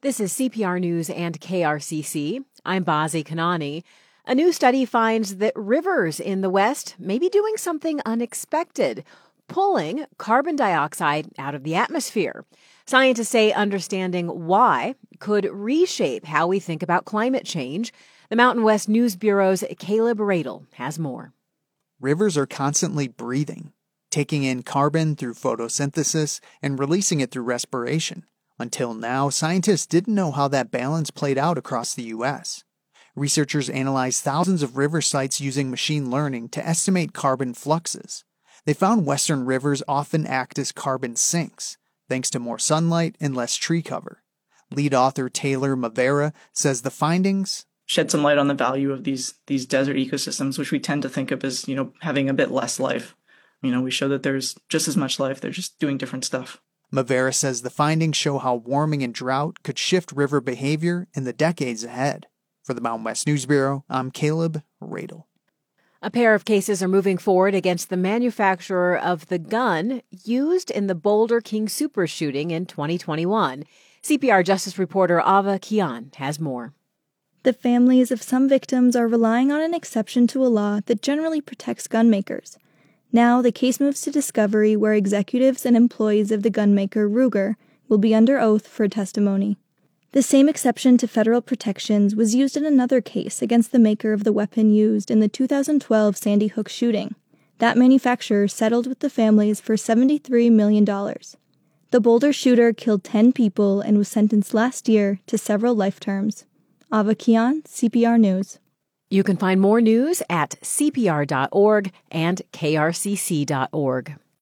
This is CPR News and KRCC. I'm Bazi Kanani. A new study finds that rivers in the West may be doing something unexpected, pulling carbon dioxide out of the atmosphere. Scientists say understanding why could reshape how we think about climate change. The Mountain West News Bureau's Caleb Radel has more. Rivers are constantly breathing, taking in carbon through photosynthesis and releasing it through respiration. Until now, scientists didn't know how that balance played out across the U.S. Researchers analyzed thousands of river sites using machine learning to estimate carbon fluxes. They found western rivers often act as carbon sinks, thanks to more sunlight and less tree cover. Lead author Taylor Mavera says the findings shed some light on the value of these desert ecosystems, which we tend to think of as, having a bit less life. We show that there's just as much life. They're just doing different stuff. Mavera says the findings show how warming and drought could shift river behavior in the decades ahead. For the Mountain West News Bureau, I'm Caleb Radel. A pair of cases are moving forward against the manufacturer of the gun used in the Boulder King Super shooting in 2021. CPR Justice reporter Ava Kian has more. The families of some victims are relying on an exception to a law that generally protects gun makers. Now, the case moves to discovery where executives and employees of the gunmaker Ruger will be under oath for testimony. The same exception to federal protections was used in another case against the maker of the weapon used in the 2012 Sandy Hook shooting. That manufacturer settled with the families for $73 million. The Boulder shooter killed 10 people and was sentenced last year to several life terms. Ava Kian, CPR News. You can find more news at cpr.org and krcc.org.